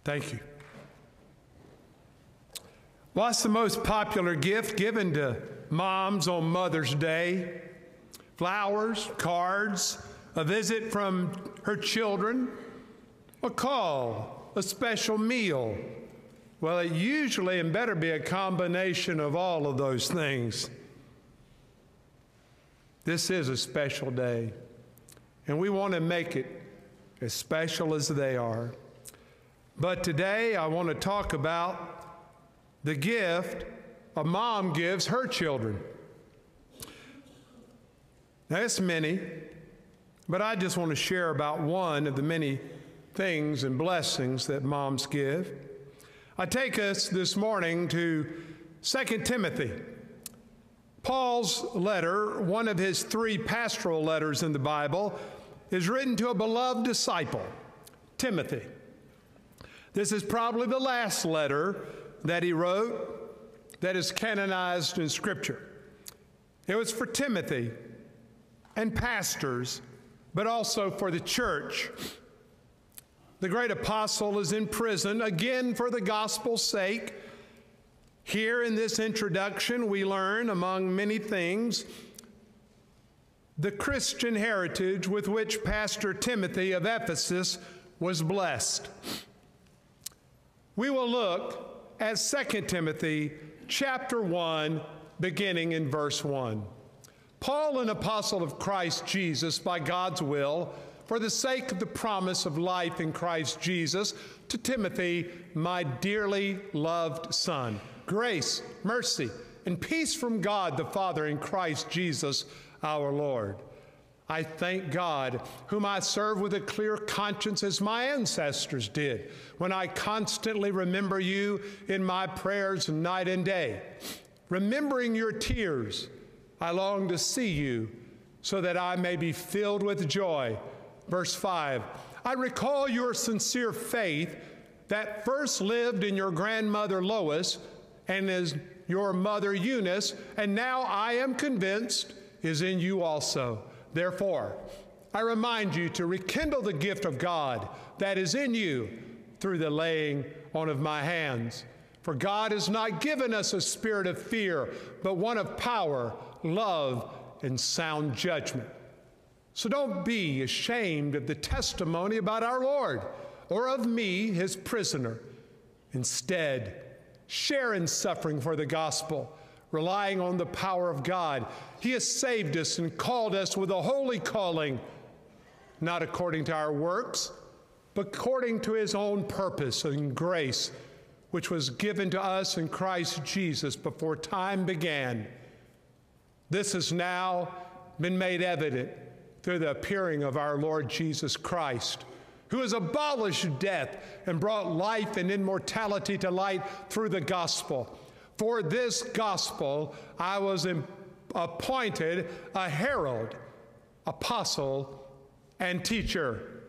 Thank you. What's the most popular gift given to moms on Mother's Day? Flowers, cards, a visit from her children, a call, a special meal. Well, it usually and better be a combination of all of those things. This is a special day, and we want to make it as special as they are. But today I want to talk about the gift a mom gives her children. Now, it's many, but I just want to share about one of the many things and blessings that moms give. I take us this morning to 2 Timothy. Paul's letter, one of his 3 pastoral letters in the Bible, is written to a beloved disciple, Timothy. This is probably the last letter that he wrote that is canonized in Scripture. It was for Timothy and pastors, but also for the church. The great apostle is in prison, again for the gospel's sake. Here in this introduction, we learn, among many things, the Christian heritage with which Pastor Timothy of Ephesus was blessed. We will look at 2 Timothy chapter 1, beginning in verse 1. Paul, an apostle of Christ Jesus by God's will, for the sake of the promise of life in Christ Jesus, to Timothy, my dearly loved son, grace, mercy, and peace from God the Father in Christ Jesus our Lord. I thank God, whom I serve with a clear conscience as my ancestors did, when I constantly remember you in my prayers night and day. Remembering your tears, I long to see you so that I may be filled with joy. Verse 5, I recall your sincere faith that first lived in your grandmother Lois and as your mother Eunice, and now I am convinced is in you also. Therefore, I remind you to rekindle the gift of God that is in you through the laying on of my hands. For God has not given us a spirit of fear, but one of power, love, and sound judgment. So don't be ashamed of the testimony about our Lord or of me, his prisoner. Instead, share in suffering for the gospel, relying on the power of God. He has saved us and called us with a holy calling, not according to our works, but according to his own purpose and grace, which was given to us in Christ Jesus before time began. This has now been made evident through the appearing of our Lord Jesus Christ, who has abolished death and brought life and immortality to light through the gospel. For this gospel I was appointed a herald, apostle, and teacher.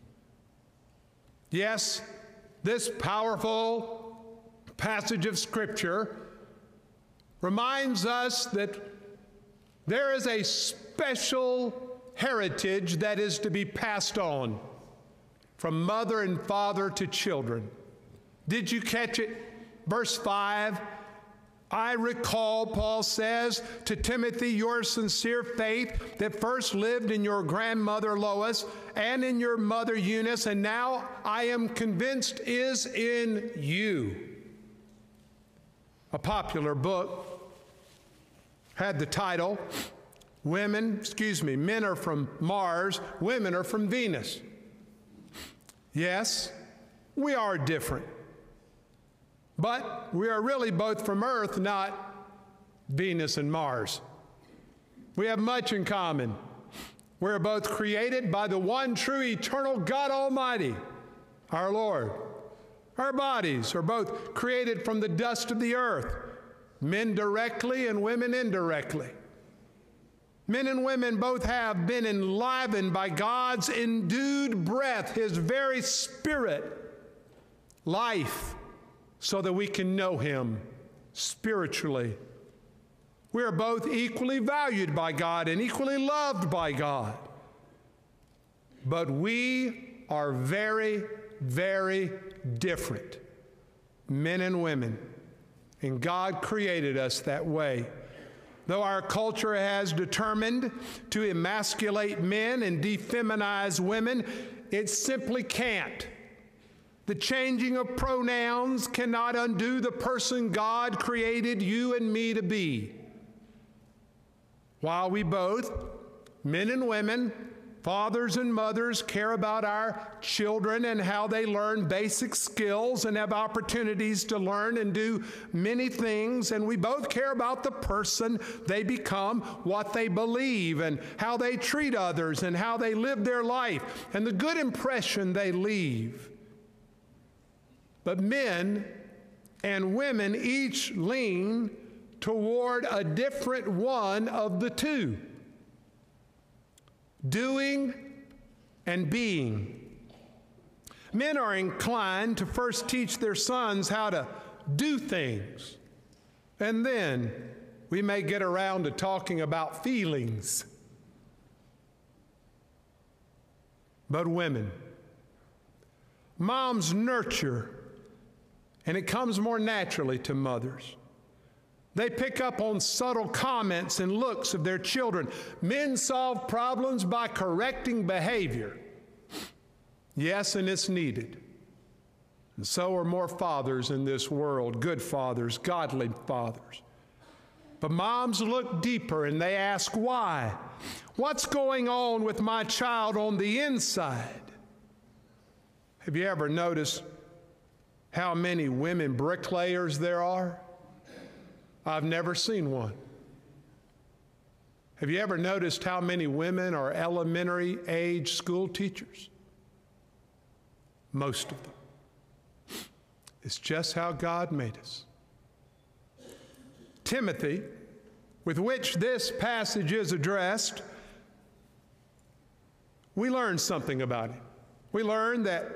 Yes, this powerful passage of Scripture reminds us that there is a special heritage that is to be passed on from mother and father to children. Did you catch it? Verse 5, I recall, Paul says, to Timothy, your sincere faith that first lived in your grandmother Lois and in your mother Eunice, and now I am convinced is in you. A popular book had the title, Men are from Mars, women are from Venus. Yes, we are different. But we are really both from Earth, not Venus and Mars. We have much in common. We're both created by the one true eternal God Almighty, our Lord. Our bodies are both created from the dust of the earth, men directly and women indirectly. Men and women both have been enlivened by God's endued breath, his very spirit, life, so that we can know him spiritually. We are both equally valued by God and equally loved by God. But we are very very different, men and women. And God created us that way. Though our culture has determined to emasculate men and defeminize women, it simply can't. The changing of pronouns cannot undo the person God created you and me to be. While we both, men and women, fathers and mothers, care about our children and how they learn basic skills and have opportunities to learn and do many things, and we both care about the person they become, what they believe, and how they treat others, and how they live their life, and the good impression they leave. But men and women each lean toward a different one of the two: doing and being. Men are inclined to first teach their sons how to do things, and then we may get around to talking about feelings. But women, moms nurture, and it comes more naturally to mothers. They pick up on subtle comments and looks of their children. Men solve problems by correcting behavior. Yes, and it's needed. And so are more fathers in this world, good fathers, godly fathers. But moms look deeper and they ask why. What's going on with my child on the inside? Have you ever noticed how many women bricklayers there are? I've never seen one. Have you ever noticed how many women are elementary age school teachers? Most of them. It's just how God made us. Timothy, with which this passage is addressed, we learn something about him. We learn that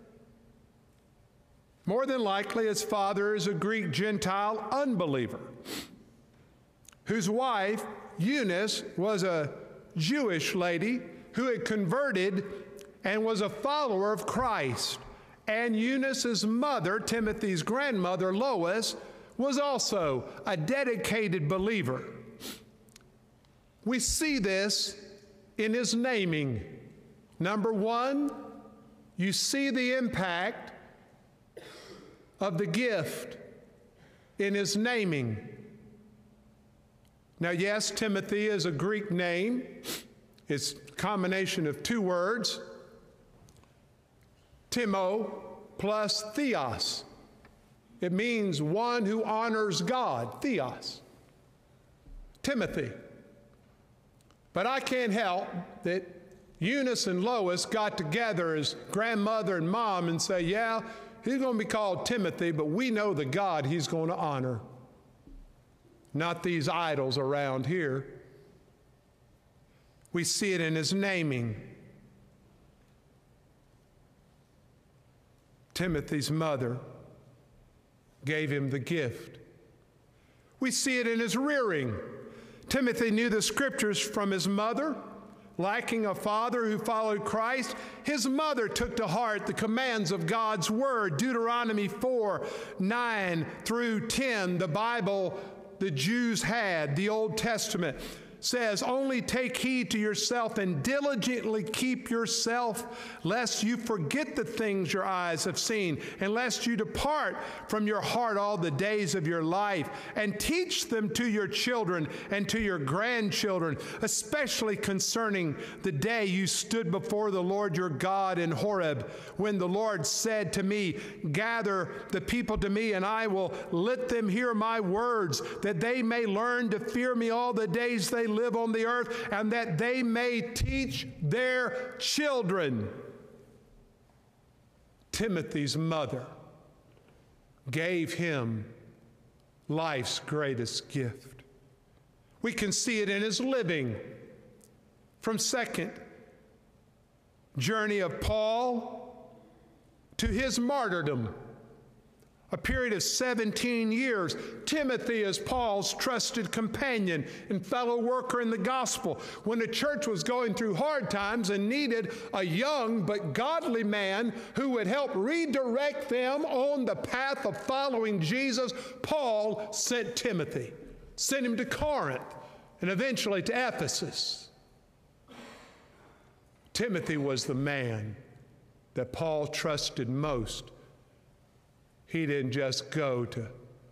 more than likely his father is a Greek Gentile unbeliever, whose wife, Eunice, was a Jewish lady who had converted and was a follower of Christ. And Eunice's mother, Timothy's grandmother, Lois, was also a dedicated believer. We see this in his naming. Number one, you see the impact of the gift in his naming. Now, yes, Timothy is a Greek name. It's a combination of two words, Timo plus Theos. It means one who honors God, Theos. Timothy. But I can't help that Eunice and Lois got together as grandmother and mom and say, yeah, he's going to be called Timothy, but we know the God he's going to honor, not these idols around here. We see it in his naming. Timothy's mother gave him the gift. We see it in his rearing. Timothy knew the scriptures from his mother. Lacking a father who followed Christ, his mother took to heart the commands of God's word. Deuteronomy 4:9 through 10, the Bible the Jews had, the Old Testament, says, only take heed to yourself and diligently keep yourself, lest you forget the things your eyes have seen, and lest you depart from your heart all the days of your life, and teach them to your children and to your grandchildren, especially concerning the day you stood before the Lord your God in Horeb, when the Lord said to me, gather the people to me, and I will let them hear my words, that they may learn to fear me all the days they live on the earth, and that they may teach their children. Timothy's mother gave him life's greatest gift. We can see it in his living. From second journey of Paul to his martyrdom, a period of 17 years. Timothy is Paul's trusted companion and fellow worker in the gospel. When the church was going through hard times and needed a young but godly man who would help redirect them on the path of following Jesus, Paul sent Timothy, sent him to Corinth, and eventually to Ephesus. Timothy was the man that Paul trusted most. He didn't just go to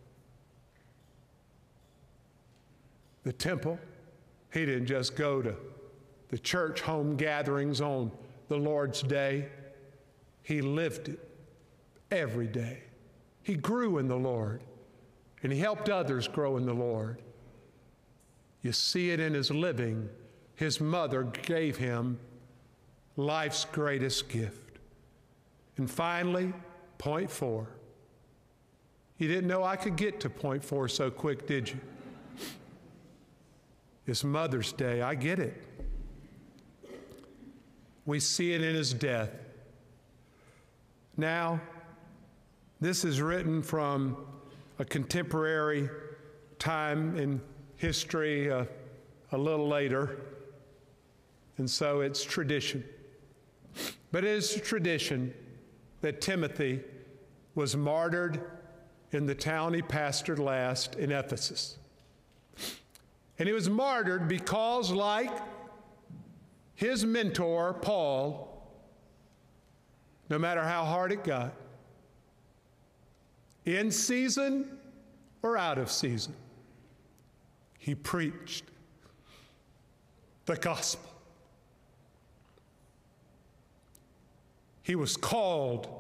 the temple. He didn't just go to the church home gatherings on the Lord's Day. He lived it every day. He grew in the Lord, and he helped others grow in the Lord. You see it in his living. His mother gave him life's greatest gift. And finally, point 4. You didn't know I could get to point 4 so quick, did you? It's Mother's Day. I get it. We see it in his death. Now, this is written from a contemporary time in history, a little later, and so it's tradition. But it is a tradition that Timothy was martyred in the town he pastored last in Ephesus. And he was martyred because, like his mentor, Paul, no matter how hard it got, in season or out of season, he preached the gospel. He was called.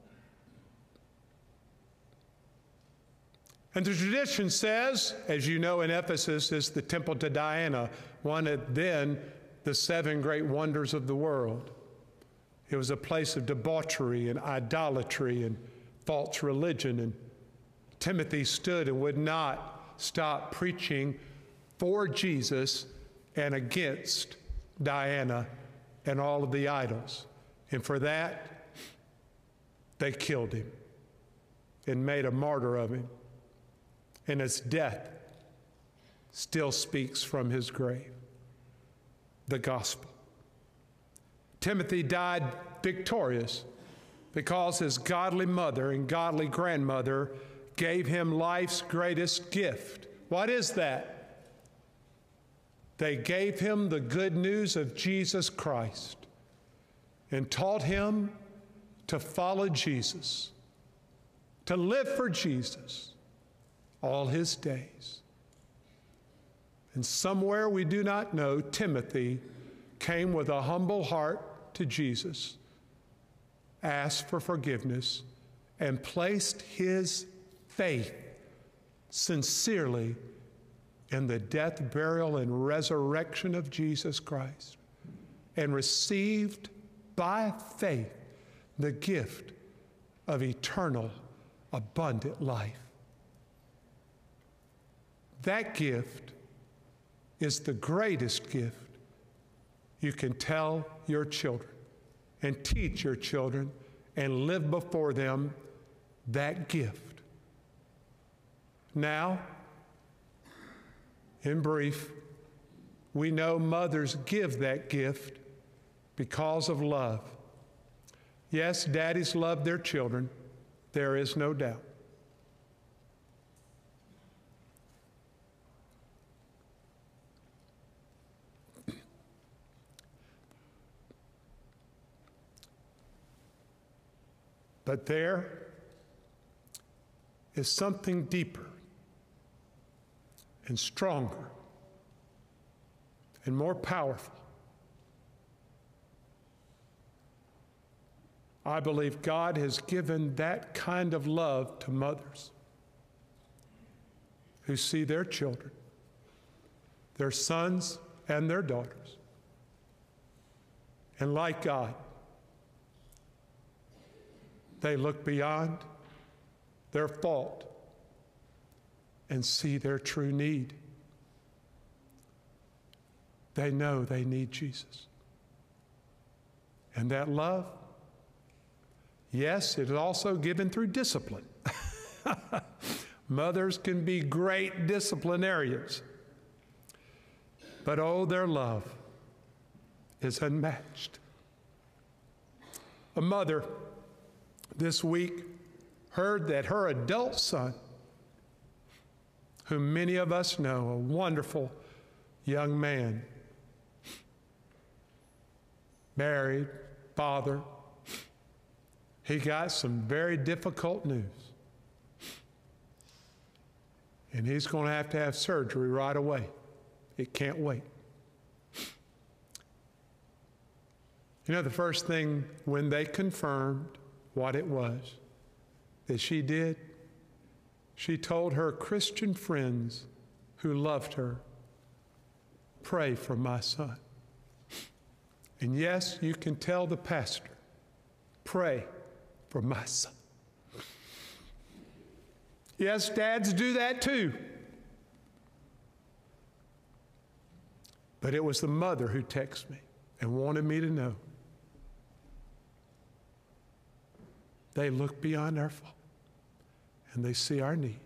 And the tradition says, as you know, in Ephesus is the temple to Diana, one of then the 7 great wonders of the world. It was a place of debauchery and idolatry and false religion. And Timothy stood and would not stop preaching for Jesus and against Diana and all of the idols. And for that, they killed him and made a martyr of him. And his death still speaks from his grave. The gospel. Timothy died victorious because his godly mother and godly grandmother gave him life's greatest gift. What is that? They gave him the good news of Jesus Christ and taught him to follow Jesus, to live for Jesus all his days. And somewhere we do not know, Timothy came with a humble heart to Jesus, asked for forgiveness, and placed his faith sincerely in the death, burial, and resurrection of Jesus Christ, and received by faith the gift of eternal, abundant life. That gift is the greatest gift you can tell your children and teach your children and live before them that gift. Now, in brief, we know mothers give that gift because of love. Yes, daddies love their children. There is no doubt. But there is something deeper and stronger and more powerful. I believe God has given that kind of love to mothers who see their children, their sons and their daughters, and like God, they look beyond their fault and see their true need. They know they need Jesus. And that love, yes, it is also given through discipline. Mothers can be great disciplinarians, but oh, their love is unmatched. A mother this week heard that her adult son, whom many of us know, a wonderful young man, married, father, he got some very difficult news. And he's going to have surgery right away. It can't wait. You know, the first thing when they confirmed what it was that she did, she told her Christian friends who loved her, pray for my son. And yes, you can tell the pastor, pray for my son. Yes, dads do that too. But it was the mother who texted me and wanted me to know. They look beyond our fault and they see our need.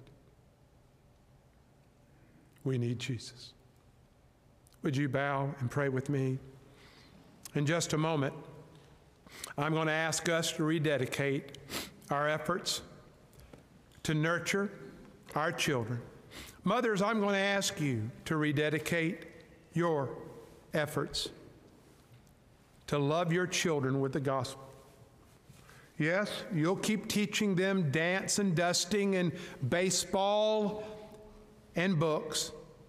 We need Jesus. Would you bow and pray with me? In just a moment, I'm going to ask us to rededicate our efforts to nurture our children. Mothers, I'm going to ask you to rededicate your efforts to love your children with the gospel. Yes, you'll keep teaching them dance and dusting and baseball and books,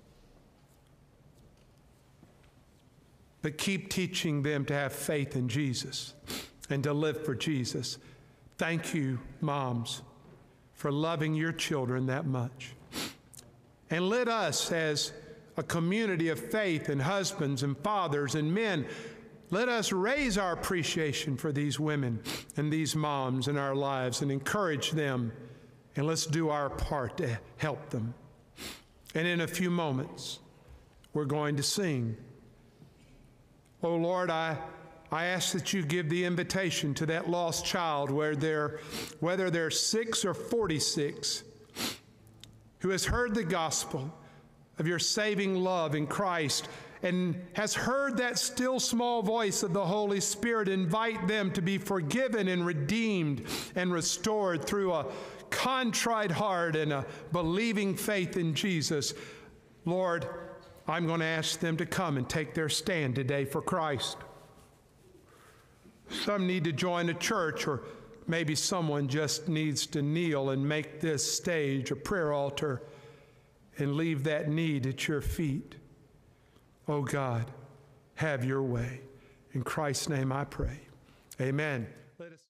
but keep teaching them to have faith in Jesus and to live for Jesus. Thank you, moms, for loving your children that much. And let us, as a community of faith and husbands and fathers and men, let us raise our appreciation for these women and these moms in our lives and encourage them, and let's do our part to help them. And in a few moments, we're going to sing. Oh Lord, I ask that you give the invitation to that lost child, whether they're 6 or 46, who has heard the gospel of your saving love in Christ and has heard that still small voice of the Holy Spirit invite them to be forgiven and redeemed and restored through a contrite heart and a believing faith in Jesus. Lord, I'm going to ask them to come and take their stand today for Christ. Some need to join a church, or maybe someone just needs to kneel and make this stage a prayer altar and leave that need at your feet. Oh God, have your way. In Christ's name I pray. Amen. Let us